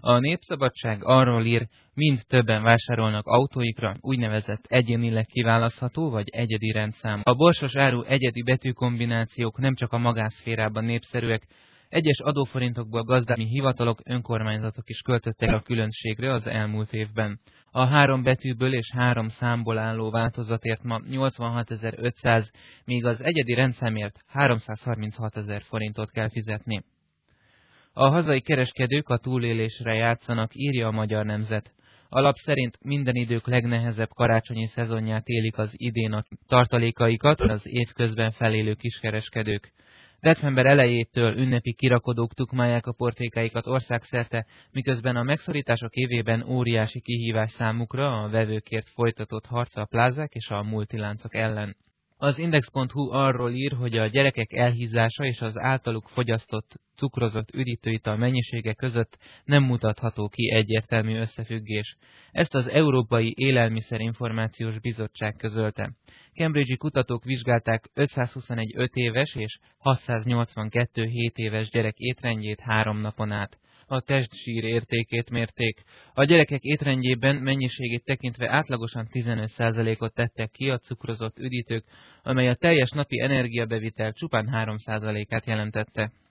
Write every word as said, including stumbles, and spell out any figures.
A Népszabadság arról ír, mind többen vásárolnak autóikra úgynevezett egyénileg kiválasztható vagy egyedi rendszám. A borsos áru egyedi betűkombinációk nem csak a magánszférában népszerűek, egyes adóforintokból gazdálkodó hivatalok, önkormányzatok is költöttek a különbségre az elmúlt évben. A három betűből és három számból álló változatért ma nyolcvanhatezer-ötszáz, míg az egyedi rendszámért háromszázharminchatezer forintot kell fizetni. A hazai kereskedők a túlélésre játszanak, írja a Magyar Nemzet. A lap szerint minden idők legnehezebb karácsonyi szezonját élik az idén a tartalékaikat az évközben felélő kiskereskedők. December elejétől ünnepi kirakodók tukmálják a portékáikat országszerte, miközben a megszorítások évében óriási kihívás számukra a vevőkért folytatott harca a plázák és a multiláncok ellen. Az Index pont hu arról ír, hogy a gyerekek elhízása és az általuk fogyasztott cukrozott üdítőital mennyisége között nem mutatható ki egyértelmű összefüggés. Ezt az Európai Élelmiszerinformációs Bizottság közölte. Cambridge-i kutatók vizsgálták ötszázhuszonegy öt éves és hatszáznyolcvankettő hét éves gyerek étrendjét három napon át. A testsír értékét mérték. A gyerekek étrendjében mennyiségét tekintve átlagosan tizenöt százalékot tettek ki a cukrozott üdítők, amely a teljes napi energiabevitel csupán három százalékát jelentette.